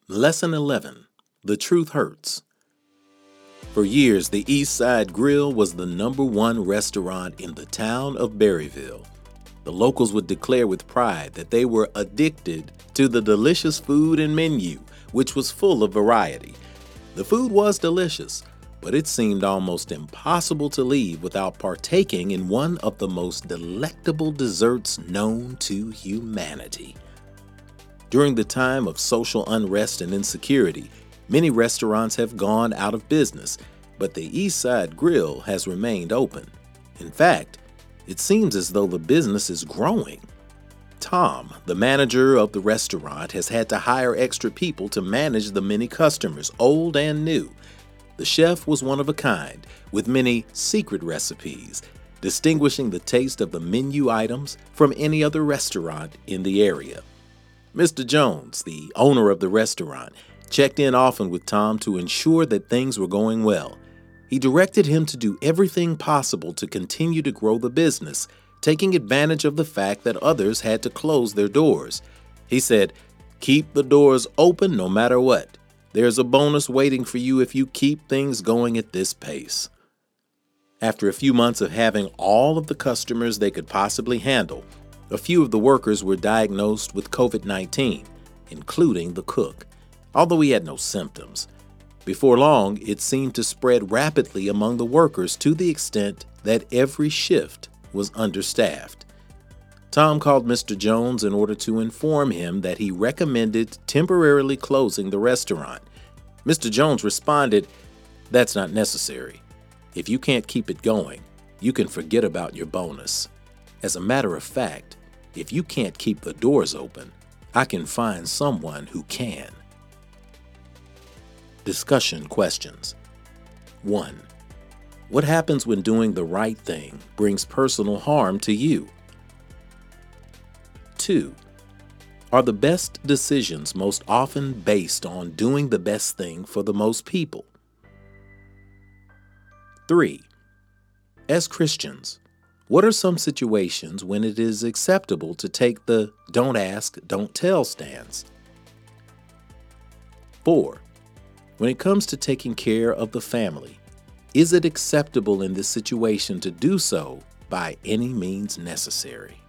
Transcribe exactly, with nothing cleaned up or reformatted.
Lesson eleven. The Truth Hurts. For years, the East Side Grill was the number one restaurant in the town of Berryville. The locals would declare with pride that they were addicted to the delicious food and menu, which was full of variety. The food was delicious, but it seemed almost impossible to leave without partaking in one of the most delectable desserts known to humanity. During the time of social unrest and insecurity, many restaurants have gone out of business, but the East Side Grill has remained open. In fact, it seems as though the business is growing. Tom, the manager of the restaurant, has had to hire extra people to manage the many customers, old and new. The chef was one of a kind, with many secret recipes, distinguishing the taste of the menu items from any other restaurant in the area. Mister Jones, the owner of the restaurant, checked in often with Tom to ensure that things were going well. He directed him to do everything possible to continue to grow the business, taking advantage of the fact that others had to close their doors. He said, "Keep the doors open no matter what. There's a bonus waiting for you if you keep things going at this pace." After a few months of having all of the customers they could possibly handle, a few of the workers were diagnosed with COVID nineteen, including the cook, although he had no symptoms. Before long, it seemed to spread rapidly among the workers to the extent that every shift was understaffed. Tom called Mister Jones in order to inform him that he recommended temporarily closing the restaurant. Mister Jones responded, "That's not necessary. If you can't keep it going, you can forget about your bonus. As a matter of fact, if you can't keep the doors open, I can find someone who can." Discussion questions. one. What happens when doing the right thing brings personal harm to you? two. Are the best decisions most often based on doing the best thing for the most people? three. As Christians, what are some situations when it is acceptable to take the don't ask, don't tell stance? four. When it comes to taking care of the family, is it acceptable in this situation to do so by any means necessary?